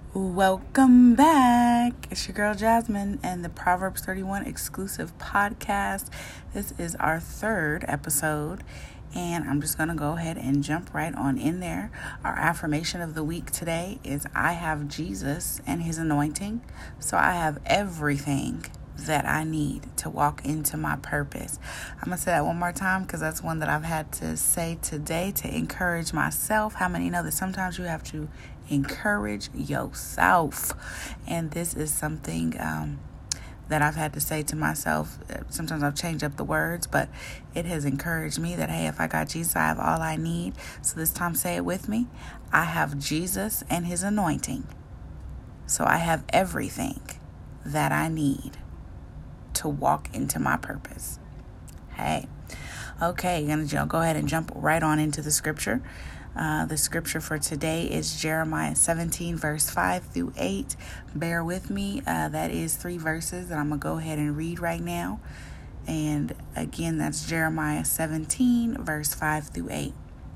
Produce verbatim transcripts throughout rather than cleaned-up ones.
Welcome back. It's your girl Jasmine and the Proverbs thirty-one exclusive podcast. This is our third episode, and I'm just going to go ahead and jump right on in there. Our affirmation of the week today is I have Jesus and his anointing, so I have everything that I need to walk into my purpose. I'm going to say that one more time because that's one that I've had to say today to encourage myself. How many know that sometimes you have to encourage yourself? And this is something um, that I've had to say to myself. Sometimes I've changed up the words, but it has encouraged me that, hey, if I got Jesus, I have all I need. So this time, say it with me. I have Jesus and his anointing. So I have everything that I need to walk into my purpose. Hey, okay, I'm gonna go ahead and jump right on into the scripture. Uh, the scripture for today is Jeremiah seventeen, verse five through eight. Bear with me. Uh, that is three verses that I'm going to go ahead and read right now. And again, that's Jeremiah seventeen, verse five through eight.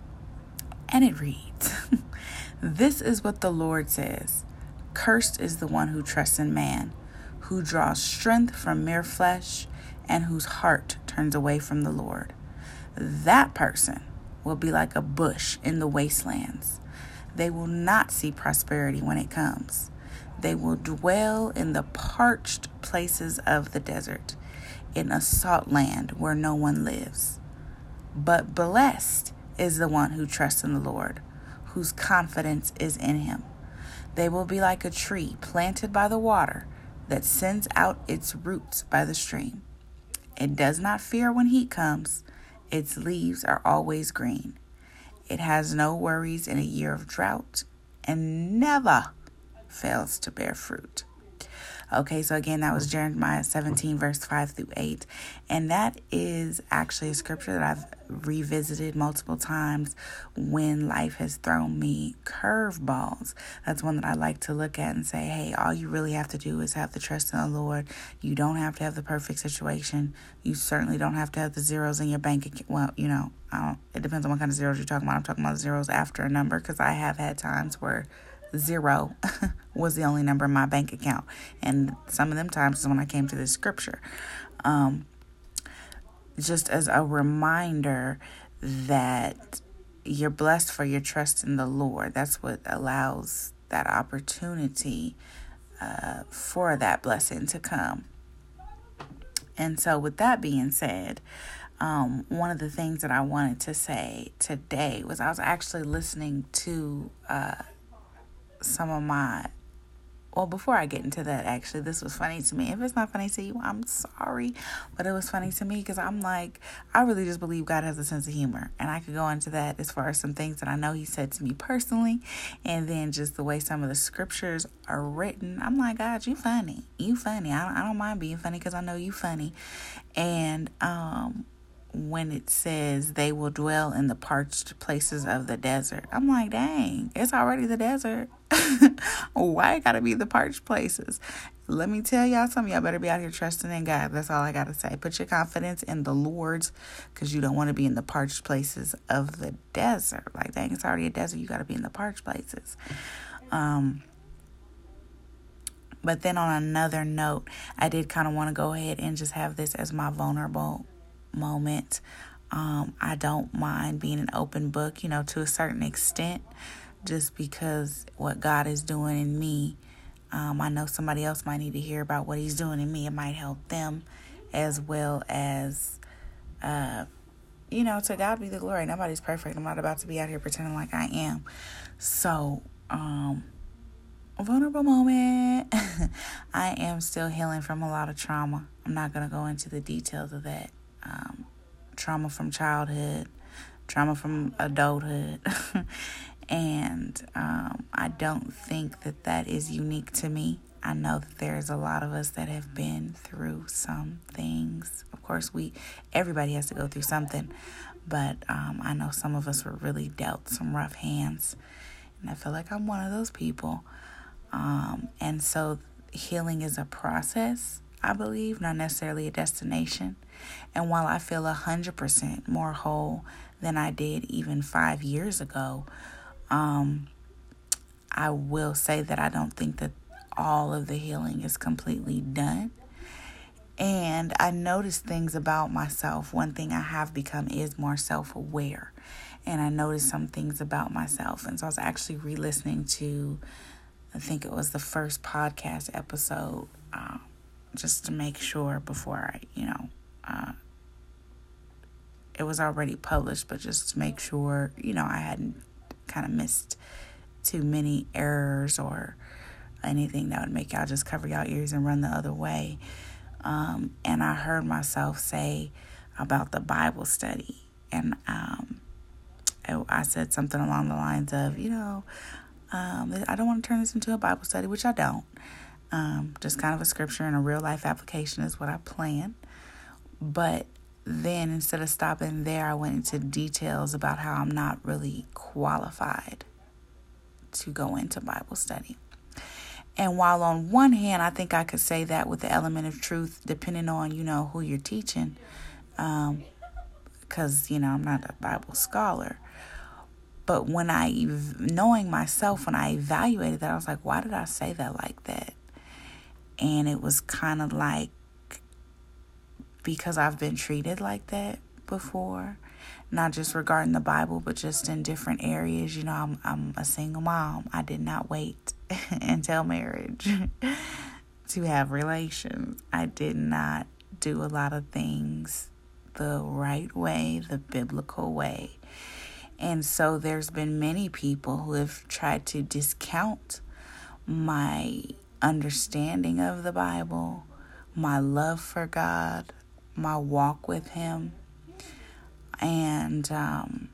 And it reads, This is what the Lord says. Cursed is the one who trusts in man, who draws strength from mere flesh, and whose heart turns away from the Lord. That person will be like a bush in the wastelands. They will not see prosperity when it comes. They will dwell in the parched places of the desert, in a salt land where no one lives. But blessed is the one who trusts in the Lord, whose confidence is in him. They will be like a tree planted by the water that sends out its roots by the stream. It does not fear when heat comes. Its leaves are always green. It has no worries in a year of drought and never fails to bear fruit. Okay, so again, that was Jeremiah seventeen, verse five through eight. And that is actually a scripture that I've revisited multiple times when life has thrown me curveballs. That's one that I like to look at and say, hey, all you really have to do is have the trust in the Lord. You don't have to have the perfect situation. You certainly don't have to have the zeros in your bank account. Well, you know, I don't, it depends on what kind of zeros you're talking about. I'm talking about zeros after a number, because I have had times where zero was the only number in my bank account. And some of them times is when I came to this scripture. Um, just as a reminder that you're blessed for your trust in the Lord. That's what allows that opportunity uh, for that blessing to come. And so with that being said, um, one of the things that I wanted to say today was I was actually listening to uh, some of my, well, before I get into that, actually, this was funny to me. If it's not funny to you, I'm sorry, but it was funny to me because I'm like, I really just believe God has a sense of humor, and I could go into that as far as some things that I know he said to me personally, and then just the way some of the scriptures are written. I'm like, God, you funny, you funny. I don't, I don't mind being funny because I know you funny. And um, when it says they will dwell in the parched places of the desert, I'm like, dang, it's already the desert. Why it gotta be the parched places? Let me tell y'all something. Y'all better be out here trusting in God. That's all I gotta say. Put your confidence in the Lord's, because you don't want to be in the parched places of the desert. Like, dang, it's already a desert. You gotta be in the parched places. Um, but then on another note, I did kind of want to go ahead and just have this as my vulnerable moment. Um, I don't mind being an open book, you know, to a certain extent, just because what God is doing in me, um, I know somebody else might need to hear about what he's doing in me. It might help them, as well as, uh, you know, to God be the glory. Nobody's perfect. I'm not about to be out here pretending like I am. So, um, vulnerable moment. I am still healing from a lot of trauma. I'm not going to go into the details of that. Um, trauma from childhood, trauma from adulthood. And um, I don't think that that is unique to me. I know that there's a lot of us that have been through some things. Of course, we everybody has to go through something. But um, I know some of us were really dealt some rough hands. And I feel like I'm one of those people. Um, and so healing is a process, I believe, not necessarily a destination. And while I feel one hundred percent more whole than I did even five years ago, um, I will say that I don't think that all of the healing is completely done. And I noticed things about myself. One thing I have become is more self-aware. And I noticed some things about myself. And so I was actually re-listening to, I think it was the first podcast episode, uh, just to make sure before I, you know, uh, it was already published, but just to make sure, you know, I hadn't kind of missed too many errors or anything that would make y'all just cover y'all ears and run the other way. Um, and I heard myself say about the Bible study. And um, I, I said something along the lines of, you know, um, I don't want to turn this into a Bible study, which I don't. Um, just kind of a scripture and a real life application is what I plan. But then instead of stopping there, I went into details about how I'm not really qualified to go into Bible study. And while on one hand, I think I could say that with the element of truth, depending on, you know, who you're teaching, um, because, you know, I'm not a Bible scholar. But when I, knowing myself, when I evaluated that, I was like, why did I say that like that? And it was kind of like, because I've been treated like that before, not just regarding the Bible, but just in different areas. You know, I'm I'm a single mom. I did not wait until marriage to have relations. I did not do a lot of things the right way, the biblical way. And so there's been many people who have tried to discount my understanding of the Bible, my love for God, my walk with Him. And, um,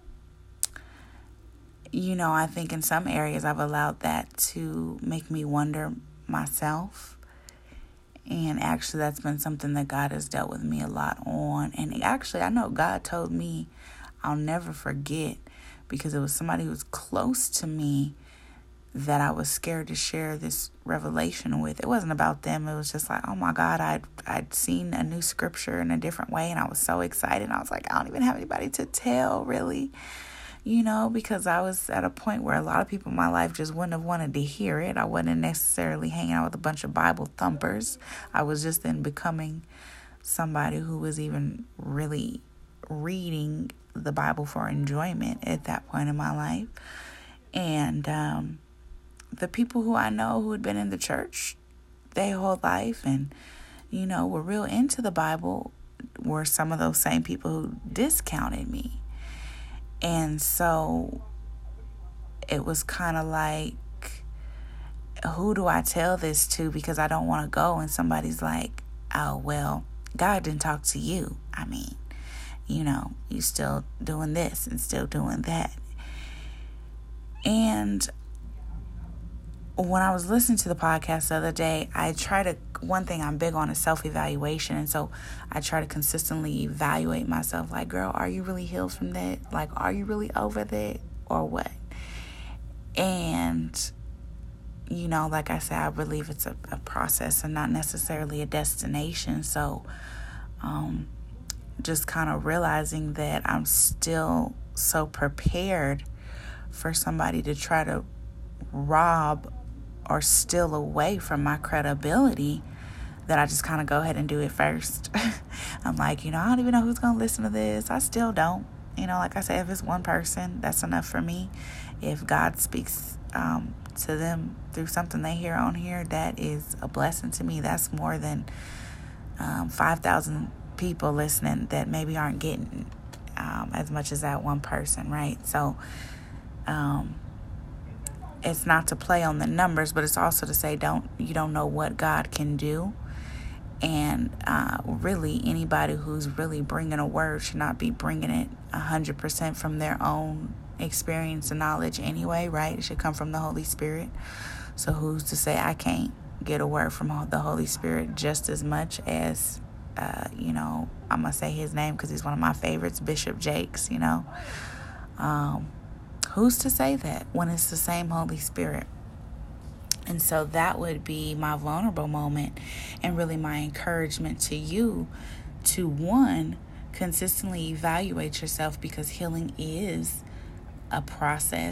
you know, I think in some areas I've allowed that to make me wonder myself. And actually that's been something that God has dealt with me a lot on. And actually I know God told me, I'll never forget, because it was somebody who was close to me that I was scared to share this revelation with. It wasn't about them. It was just like, oh my God, I'd, I'd seen a new scripture in a different way. And I was so excited. I was like, I don't even have anybody to tell, really. You know, because I was at a point where a lot of people in my life just wouldn't have wanted to hear it. I wasn't necessarily hanging out with a bunch of Bible thumpers. I was just then becoming somebody who was even really reading the Bible for enjoyment at that point in my life. And, um, the people who I know who had been in the church their whole life and, you know, were real into the Bible were some of those same people who discounted me. And so it was kind of like, who do I tell this to? Because I don't want to go. And somebody's like, oh, well, God didn't talk to you. I mean, you know, you still doing this and still doing that. And when I was listening to the podcast the other day, I try to, one thing I'm big on is self-evaluation. And so I try to consistently evaluate myself. Like, girl, are you really healed from that? Like, are you really over that or what? And, you know, like I said, I believe it's a, a process and not necessarily a destination. So um, just kind of realizing that I'm still so prepared for somebody to try to rob or steal away from my credibility, that I just kind of go ahead and do it first. I'm like, you know, I don't even know who's going to listen to this. I still don't. You know, like I said, if it's one person, that's enough for me. If God speaks um, to them through something they hear on here, that is a blessing to me. That's more than um, five thousand people listening that maybe aren't getting um, as much as that one person, right? So, um, it's not to play on the numbers, but it's also to say don't you don't know what God can do. And uh, really, anybody who's really bringing a word should not be bringing it one hundred percent from their own experience and knowledge anyway, right? It should come from the Holy Spirit. So who's to say I can't get a word from the Holy Spirit just as much as, uh, you know, I'm going to say his name because he's one of my favorites, Bishop Jakes, you know. Um Who's to say that when it's the same Holy Spirit? And so that would be my vulnerable moment and really my encouragement to you to, one, consistently evaluate yourself, because healing is a process.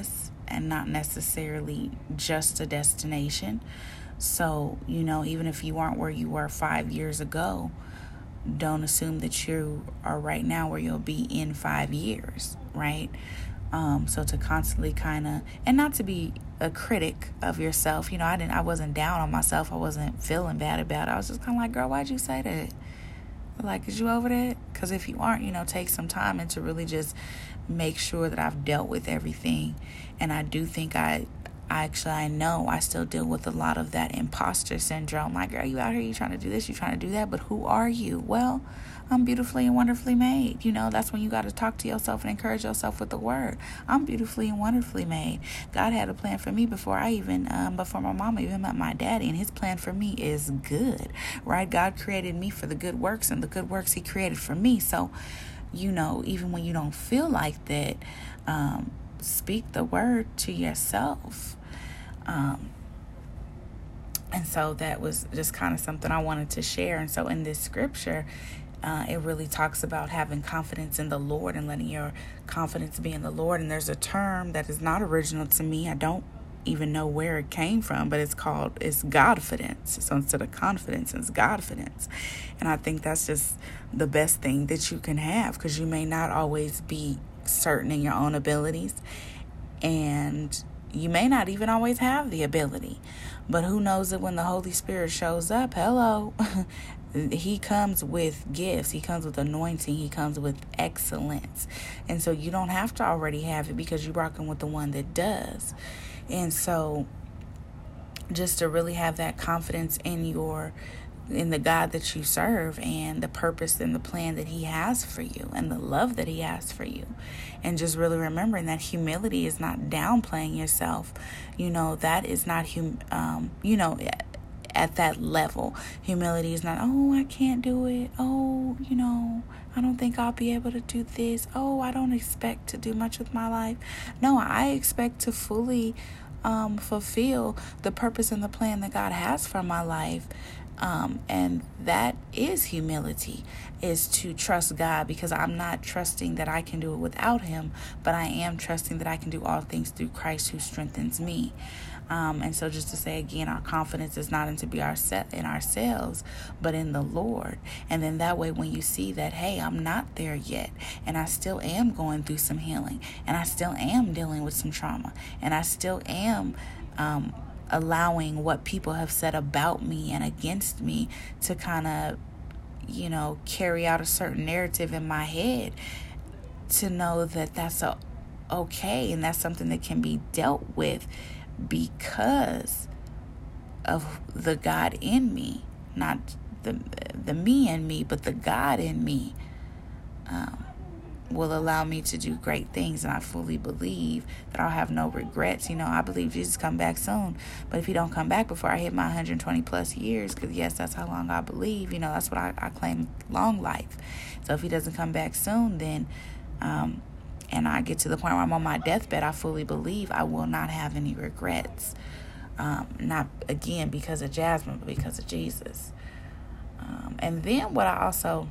and not necessarily just a destination. So, you know, even if you aren't where you were five years ago, don't assume that you are right now where you'll be in five years, right? Um, so to constantly kind of, and not to be a critic of yourself, you know, I didn't, I wasn't down on myself. I wasn't feeling bad about it. I was just kind of like, girl, why'd you say that? Like, is you over that? Because if you aren't, you know, take some time and to really just make sure that I've dealt with everything. And I do think I, I actually, I know I still deal with a lot of that imposter syndrome. Like, girl, you out here, you trying to do this, you trying to do that, but who are you? Well, I'm beautifully and wonderfully made. You know, that's when you got to talk to yourself and encourage yourself with the word. I'm beautifully and wonderfully made. God had a plan for me before I even, um, before my mama even met my daddy, and his plan for me is good, right? God created me for the good works, and the good works he created for me. So, you know, even when you don't feel like that, um, speak the word to yourself. Um, and so that was just kind of something I wanted to share. And so in this scripture, Uh, it really talks about having confidence in the Lord and letting your confidence be in the Lord. And there's a term that is not original to me. I don't even know where it came from, but it's called, it's Godfidence. So instead of confidence, it's Godfidence. And I think that's just the best thing that you can have, because you may not always be certain in your own abilities, and you may not even always have the ability. But who knows that when the Holy Spirit shows up, hello, he comes with gifts. He comes with anointing. He comes with excellence. And so you don't have to already have it, because you're rocking with the one that does. And so just to really have that confidence in your in the God that you serve, and the purpose and the plan that he has for you, and the love that he has for you. And just really remembering that humility is not downplaying yourself. You know, that is not, hum- um, you know, at that level. Humility is not, oh, I can't do it. Oh, you know, I don't think I'll be able to do this. Oh, I don't expect to do much with my life. No, I expect to fully um, fulfill the purpose and the plan that God has for my life. Um, and that is humility, is to trust God, because I'm not trusting that I can do it without him, but I am trusting that I can do all things through Christ who strengthens me. Um, and so just to say again, our confidence is not in to be our set in ourselves, but in the Lord. And then that way, when you see that, hey, I'm not there yet, and I still am going through some healing, and I still am dealing with some trauma, and I still am, um, allowing what people have said about me and against me to kind of, you know, carry out a certain narrative in my head, to know that that's a, okay, and that's something that can be dealt with because of the God in me, not the the me in me, but the God in me. Um, will allow me to do great things, and I fully believe that I'll have no regrets. You know, I believe Jesus come back soon, but if he don't come back before I hit my one hundred twenty plus years, because yes, that's how long I believe, you know, that's what I, I claim, long life. So if he doesn't come back soon, then um and I get to the point where I'm on my deathbed, I fully believe I will not have any regrets. Um, not again because of Jasmine, but because of Jesus. Um, and then what I also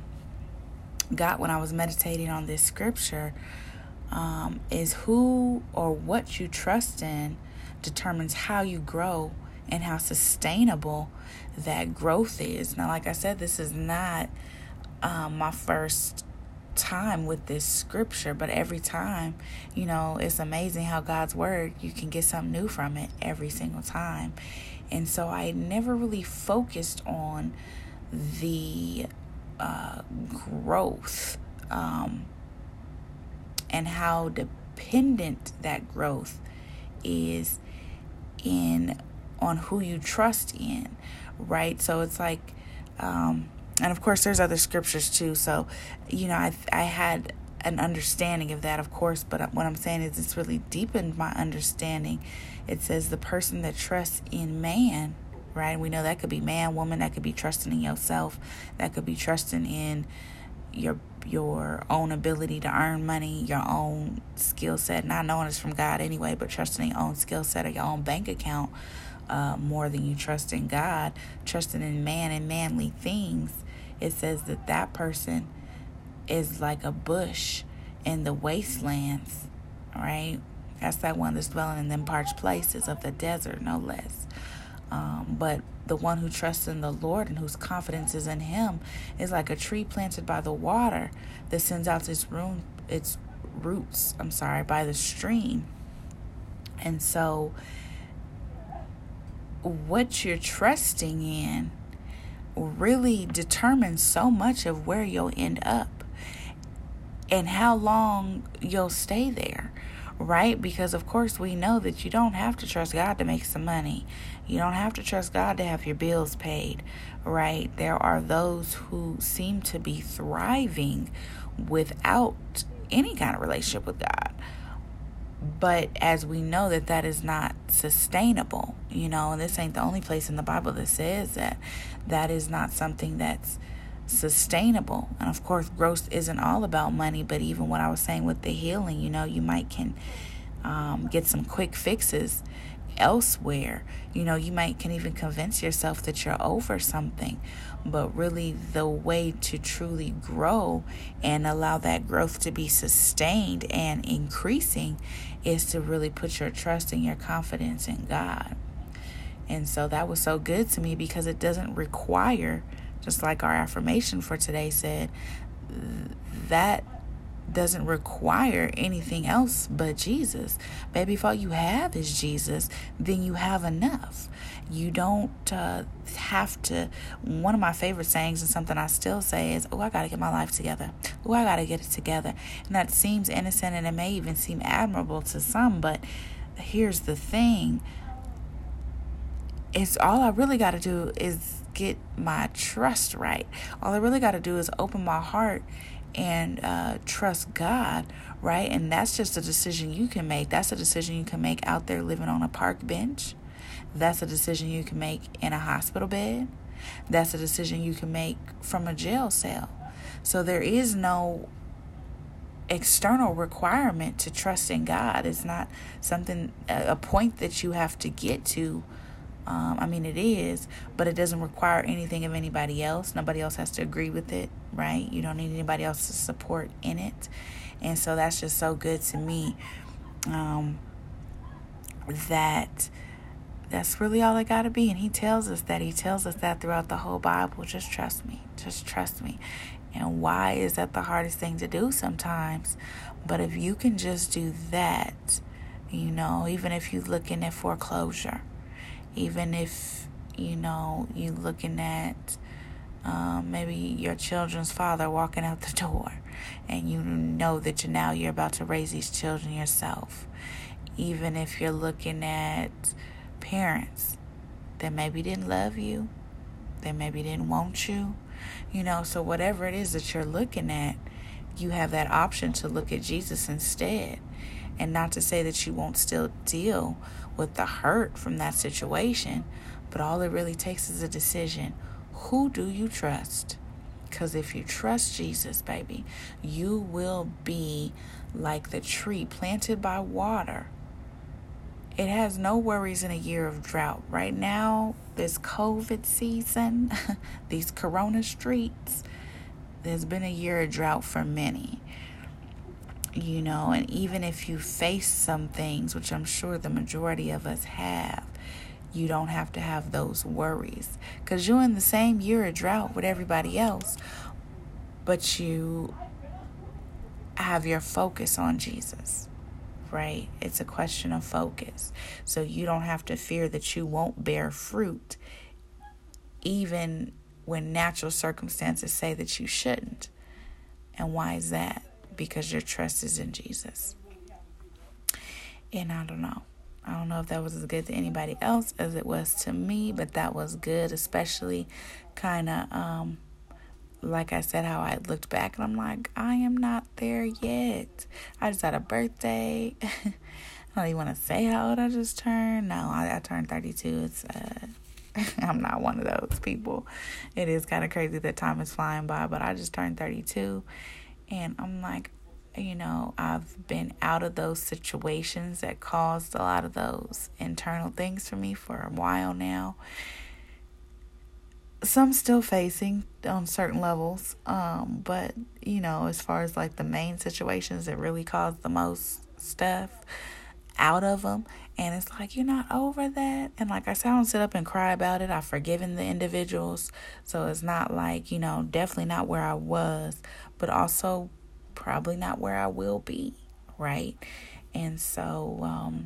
got when I was meditating on this scripture um, is who or what you trust in determines how you grow and how sustainable that growth is. Now, like I said, this is not um, my first time with this scripture, but every time, you know, it's amazing how God's word, you can get something new from it every single time. And so I never really focused on the Uh, growth um, and how dependent that growth is in on who you trust in, right? So it's like, um, and of course there's other scriptures too. So, you know, I I had an understanding of that, of course, but what I'm saying is it's really deepened my understanding. It says the person that trusts in man, right? We know that could be man, woman, that could be trusting in yourself, that could be trusting in your your own ability to earn money, your own skill set, not knowing it's from God anyway, but trusting in your own skill set or your own bank account uh, more than you trust in God, trusting in man and manly things. It says that that person is like a bush in the wastelands, right? That's that one that's dwelling in them parched places of the desert, no less. Um, but the one who trusts in the Lord and whose confidence is in him is like a tree planted by the water that sends out its room, its roots, I'm sorry, by the stream. And so what you're trusting in really determines so much of where you'll end up and how long you'll stay there. Right? Because, of course, we know that you don't have to trust God to make some money. You don't have to trust God to have your bills paid. Right? There are those who seem to be thriving without any kind of relationship with God. But as we know that that is not sustainable, you know, and this ain't the only place in the Bible that says that. That is not something that's sustainable. And of course, growth isn't all about money, but even what I was saying with the healing, you know, you might can um, get some quick fixes elsewhere. You know, you might can even convince yourself that you're over something, but really the way to truly grow and allow that growth to be sustained and increasing is to really put your trust and your confidence in God. And so that was so good to me because it doesn't require, just like our affirmation for today said, that doesn't require anything else but Jesus. Baby, if all you have is Jesus, then you have enough. You don't uh, have to. One of my favorite sayings and something I still say is, oh, I got to get my life together. Oh, I got to get it together. And that seems innocent and it may even seem admirable to some, but here's the thing. It's all I really got to do is get my trust right. All I really got to do is open my heart and uh, trust God, right? And that's just a decision you can make. That's a decision you can make out there living on a park bench. That's a decision you can make in a hospital bed. That's a decision you can make from a jail cell. So there is no external requirement to trust in God. It's not something, a point that you have to get to. Um, I mean, it is, but it doesn't require anything of anybody else. Nobody else has to agree with it, right? You don't need anybody else's support in it. And so that's just so good to me, um, that that's really all it got to be. And he tells us that. He tells us that throughout the whole Bible. Just trust me. Just trust me. And why is that the hardest thing to do sometimes? But if you can just do that, you know, even if you're looking at foreclosure, even if, you know, you looking at um, maybe your children's father walking out the door and you know that you now you're about to raise these children yourself. Even if you're looking at parents that maybe didn't love you, that maybe didn't want you, you know, so whatever it is that you're looking at, you have that option to look at Jesus instead. And not to say that you won't still deal with the hurt from that situation, but all it really takes is a decision. Who do you trust? Because if you trust Jesus, baby, you will be like the tree planted by water. It has no worries in a year of drought. Right now, this COVID season, these corona streets, there's been a year of drought for many. You know, and even if you face some things, which I'm sure the majority of us have, you don't have to have those worries. Because you're in the same year of drought with everybody else, but you have your focus on Jesus, right? It's a question of focus. So you don't have to fear that you won't bear fruit, even when natural circumstances say that you shouldn't. And why is that? Because your trust is in Jesus. And I don't know. I don't know if that was as good to anybody else as it was to me, but that was good, especially kind of, um, like I said, how I looked back and I'm like, I am not there yet. I just had a birthday. I don't even want to say how old I just turned. No, I, I turned thirty-two. It's, uh, I'm not one of those people. It is kind of crazy that time is flying by, but I just turned thirty-two. And I'm like, you know, I've been out of those situations that caused a lot of those internal things for me for a while now. Some still facing on certain levels. Um, but, you know, as far as like the main situations that really caused the most stuff, out of them. And it's like, you're not over that. And like I said, I don't sit up and cry about it. I've forgiven the individuals. So it's not like, you know, definitely not where I was, but also probably not where I will be. Right. And so, um,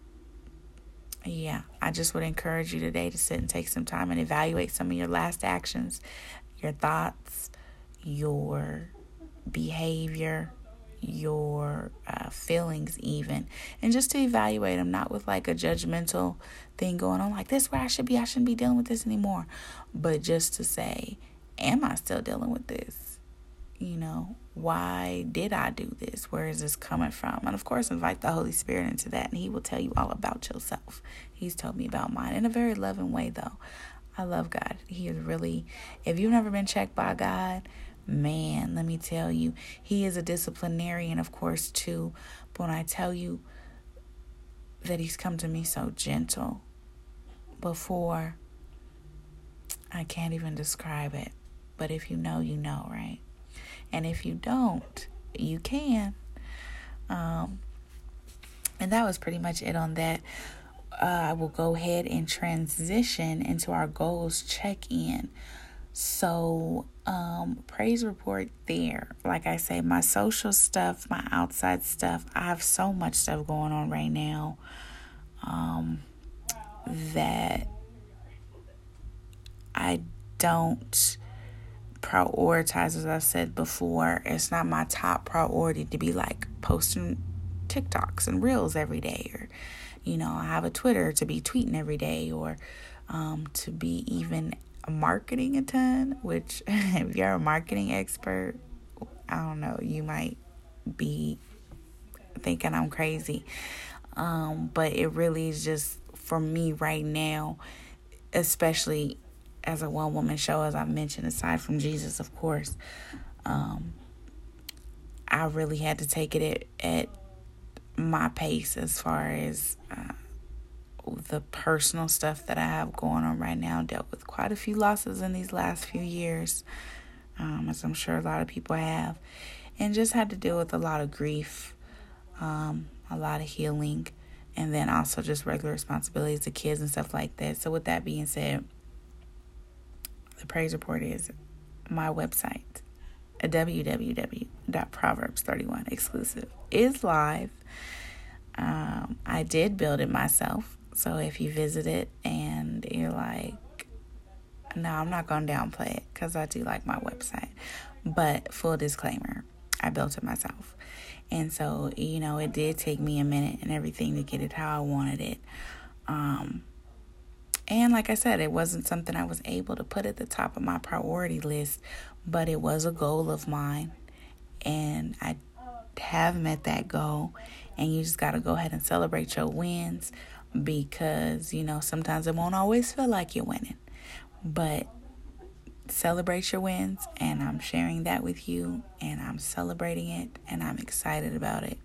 yeah, I just would encourage you today to sit and take some time and evaluate some of your last actions, your thoughts, your behavior, your uh, feelings even, and just to evaluate them, not with like a judgmental thing going on, like this is where I should be, I shouldn't be dealing with this anymore, but just to say, am I still dealing with this? You know, why did I do this? Where is this coming from? And of course, invite the Holy Spirit into that, and he will tell you all about yourself. He's told me about mine in a very loving way, though. I love God. He is really, if you've never been checked by God, man, let me tell you, he is a disciplinarian, of course, too. But when I tell you that he's come to me so gentle before, I can't even describe it. But if you know, you know, right? And if you don't, you can. Um, and that was pretty much it on that. Uh, I will go ahead and transition into our goals check-in. So, um, praise report there. Like I say, my social stuff, my outside stuff, I have so much stuff going on right now um, that I don't prioritize. As I said before, it's not my top priority to be like posting TikToks and Reels every day, or, you know, I have a Twitter to be tweeting every day, or um, to be even marketing a ton, which if you're a marketing expert, I don't know, you might be thinking I'm crazy. Um, but it really is just, for me right now, especially as a one-woman show, as I mentioned, aside from Jesus, of course, um, I really had to take it at, at my pace as far as uh, the personal stuff that I have going on right now. Dealt with quite a few losses in these last few years, um, as I'm sure a lot of people have, and just had to deal with a lot of grief, um, a lot of healing, and then also just regular responsibilities to kids and stuff like that. So with that being said, the praise report is my website, w w w dot proverbs thirty-one exclusive, is live. Um, I did build it myself. So if you visit it and you're like, no, I'm not going to downplay it, because I do like my website. But full disclaimer, I built it myself. And so, you know, it did take me a minute and everything to get it how I wanted it. Um, and like I said, it wasn't something I was able to put at the top of my priority list, but it was a goal of mine. And I have met that goal. And you just got to go ahead and celebrate your wins, because, you know, sometimes it won't always feel like you're winning. But celebrate your wins, and I'm sharing that with you, and I'm celebrating it, and I'm excited about it.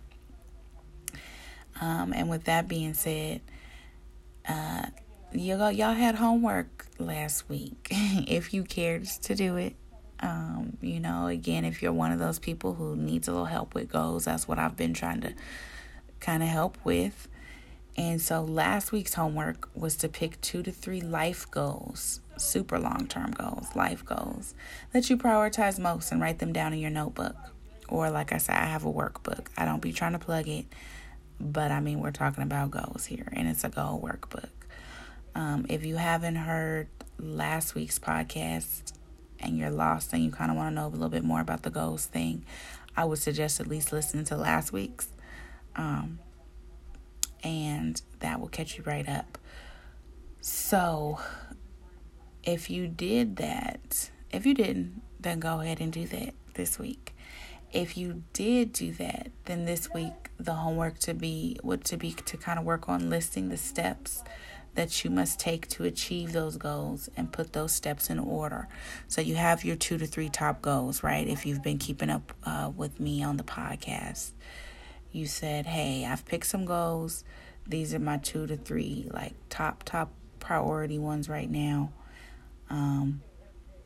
Um, and with that being said, uh, you go, y'all had homework last week, if you cared to do it. Um, you know, again, if you're one of those people who needs a little help with goals, that's what I've been trying to kind of help with. And so last week's homework was to pick two to three life goals, super long-term goals, life goals, that you prioritize most, and write them down in your notebook. Or like I said, I have a workbook. I don't be trying to plug it, but I mean, we're talking about goals here, and it's a goal workbook. Um, if you haven't heard last week's podcast and you're lost and you kind of want to know a little bit more about the goals thing, I would suggest at least listening to last week's. Um, and that will catch you right up. So if you did that, if you didn't, then go ahead and do that this week. If you did do that, then this week the homework to be would to be to kind of work on listing the steps that you must take to achieve those goals, and put those steps in order. So you have your two to three top goals, right? If you've been keeping up uh, with me on the podcast, you said, hey, I've picked some goals. These are my two to three, like, top, top priority ones right now. Um,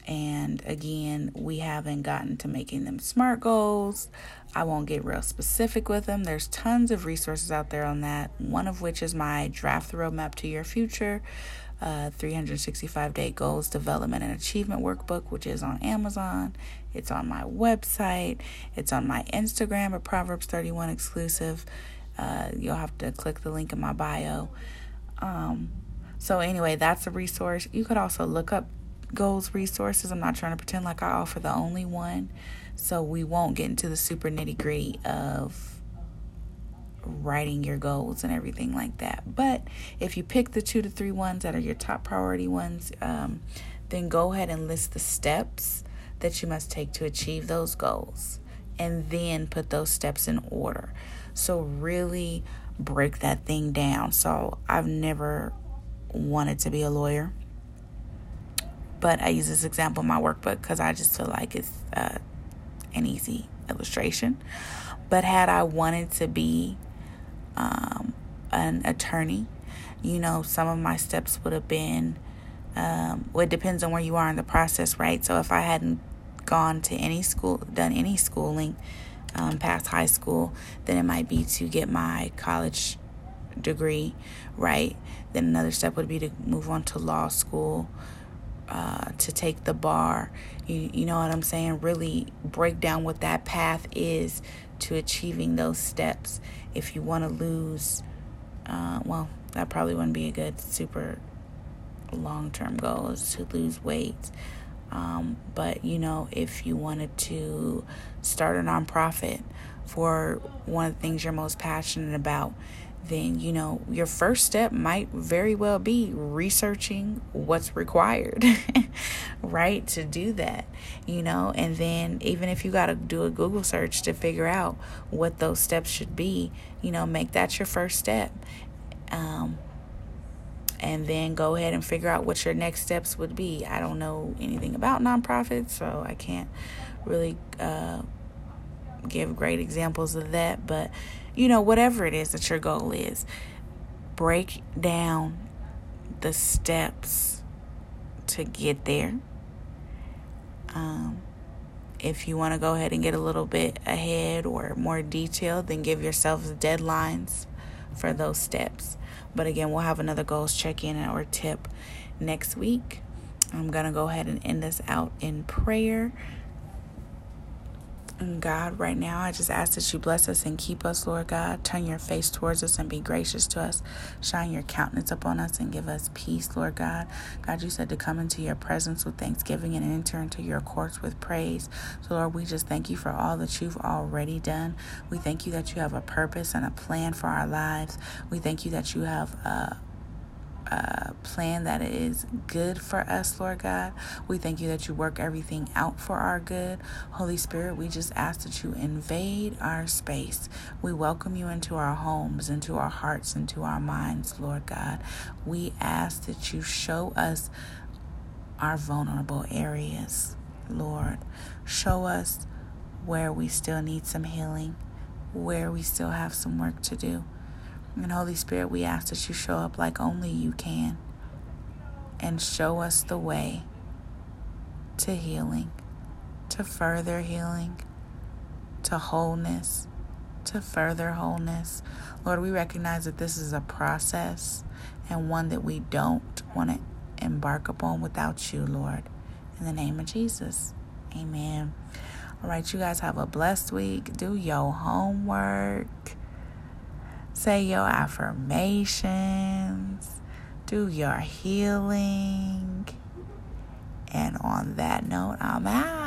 And again, we haven't gotten to making them SMART goals. I won't get real specific with them. There's tons of resources out there on that, one of which is my Draft the Roadmap to Your Future, uh, three hundred sixty-five day goals, development, and achievement workbook, which is on Amazon. It's on my website. It's on my Instagram, a Proverbs thirty-one exclusive. Uh, you'll have to click the link in my bio. Um, so anyway, that's a resource. You could also look up goals resources. I'm not trying to pretend like I offer the only one, so we won't get into the super nitty gritty of writing your goals and everything like that. But if you pick the two to three ones that are your top priority ones, um, then go ahead and list the steps that you must take to achieve those goals, and then put those steps in order. So really break that thing down. So I've never wanted to be a lawyer, but I use this example in my workbook because I just feel like it's uh, an easy illustration. But had I wanted to be um, an attorney, you know, some of my steps would have been, um, well, it depends on where you are in the process, right? So if I hadn't gone to any school, done any schooling, um, past high school, then it might be to get my college degree, right? Then another step would be to move on to law school, uh, to take the bar. You, you know what I'm saying? Really break down what that path is to achieving those steps. If you want to lose, uh, well, that probably wouldn't be a good super long-term goal, is to lose weight. Um, but, you know, if you wanted to start a nonprofit for one of the things you're most passionate about, then, you know, your first step might very well be researching what's required, right, to do that, you know. And then even if you got to do a Google search to figure out what those steps should be, you know, make that your first step. Um, and then go ahead and figure out what your next steps would be. I don't know anything about nonprofits, so I can't really uh, give great examples of that. But, you know, whatever it is that your goal is, break down the steps to get there. Um, if you want to go ahead and get a little bit ahead or more detailed, then give yourselves deadlines for those steps. But again, we'll have another goals check-in or tip next week. I'm going to go ahead and end this out in prayer. And God, right now, I just ask that you bless us and keep us, Lord God. Turn your face towards us and be gracious to us. Shine your countenance upon us and give us peace, Lord God. God, you said to come into your presence with thanksgiving and enter into your courts with praise. So, Lord, we just thank you for all that you've already done. We thank you that you have a purpose and a plan for our lives. We thank you that you have a Uh, plan that is good for us, Lord God. We thank you that you work everything out for our good. Holy Spirit, we just ask that you invade our space. We welcome you into our homes, into our hearts, into our minds, Lord God. We ask that you show us our vulnerable areas, Lord. Show us where we still need some healing, where we still have some work to do. And Holy Spirit, we ask that you show up like only you can and show us the way to healing, to further healing, to wholeness, to further wholeness. Lord, we recognize that this is a process and one that we don't want to embark upon without you, Lord. In the name of Jesus, amen. All right, you guys have a blessed week. Do your homework. Say your affirmations, do your healing, and on that note, I'm out.